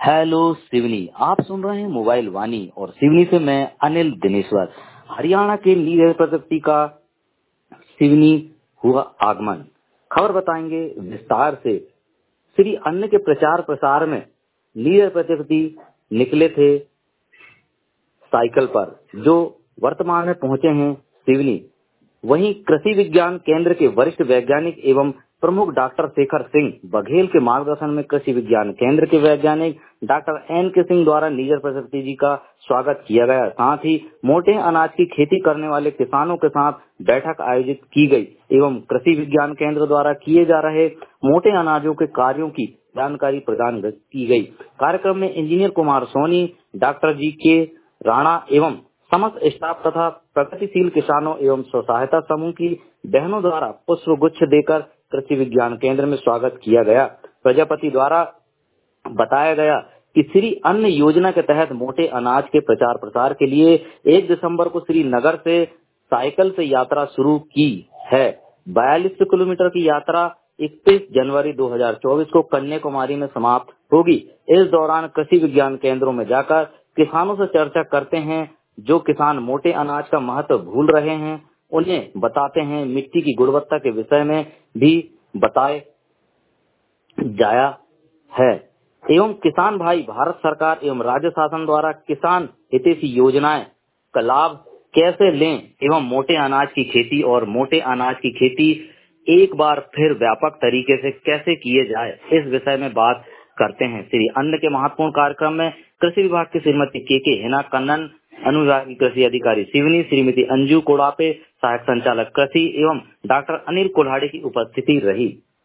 Hello Seoni, आप सुन रहे हैं मोबाइल वाणी और सिवनी से मैं अनिल दिनेश्वर। हरियाणा के लीडर प्रजापति का सिवनी हुआ आगमन, खबर बताएंगे विस्तार से। श्री अन्न के प्रचार प्रसार में लीडर प्रजापति निकले थे साइकिल पर, जो वर्तमान में पहुंचे हैं सिवनी। वहीं कृषि विज्ञान केंद्र के वरिष्ठ वैज्ञानिक एवं प्रमुख डॉक्टर शेखर सिंह बघेल के मार्गदर्शन में कृषि विज्ञान केंद्र के वैज्ञानिक डॉक्टर NK सिंह द्वारा लीडर प्रजापति जी का स्वागत किया गया। साथ ही मोटे अनाज की खेती करने वाले किसानों के साथ बैठक आयोजित की गई एवं कृषि विज्ञान केंद्र द्वारा किए जा रहे मोटे अनाजों के कार्यों की जानकारी प्रदान की गई। कार्यक्रम में engineer Kumar Soni, doctor GK Rana एवं समस्त स्टाफ तथा प्रगतिशील किसानों एवं स्व सहायता समूह की बहनों द्वारा पुष्प गुच्छ देकर कृषि विज्ञान केंद्र में स्वागत किया गया। प्रजापति द्वारा बताया गया कि श्री अन्न योजना के तहत मोटे अनाज के प्रचार प्रसार के लिए 1 दिसंबर को श्रीनगर से साइकिल से यात्रा शुरू की है। 42 किलोमीटर की यात्रा 31 जनवरी 2024 को कन्याकुमारी में समाप्त होगी। इस दौरान कृषि विज्ञान केंद्रों में जाकर किसानों से चर्चा करते हैं। जो किसान मोटे अनाज का महत्व भूल रहे हैं, उन्हें बताते हैं। मिट्टी की गुणवत्ता के विषय में भी बताया जाया है एवं किसान भाई भारत सरकार एवं राज्य शासन द्वारा किसान हितैषी योजनाएं का लाभ कैसे लें एवं मोटे अनाज की खेती और मोटे अनाज की खेती एक बार फिर व्यापक तरीके से कैसे किए जाए, इस विषय में बात करते हैं। श्री अन्न के महत्वपूर्ण कार्यक्रम में कृषि विभाग की श्रीमती KK हिना कन्नन, अनुविभागीय कृषि अधिकारी सिवनी श्रीमती अंजू कोड़ापे, सहायक संचालक कृषि एवं डॉक्टर अनिल कुल्हाड़ी की उपस्थिति रही।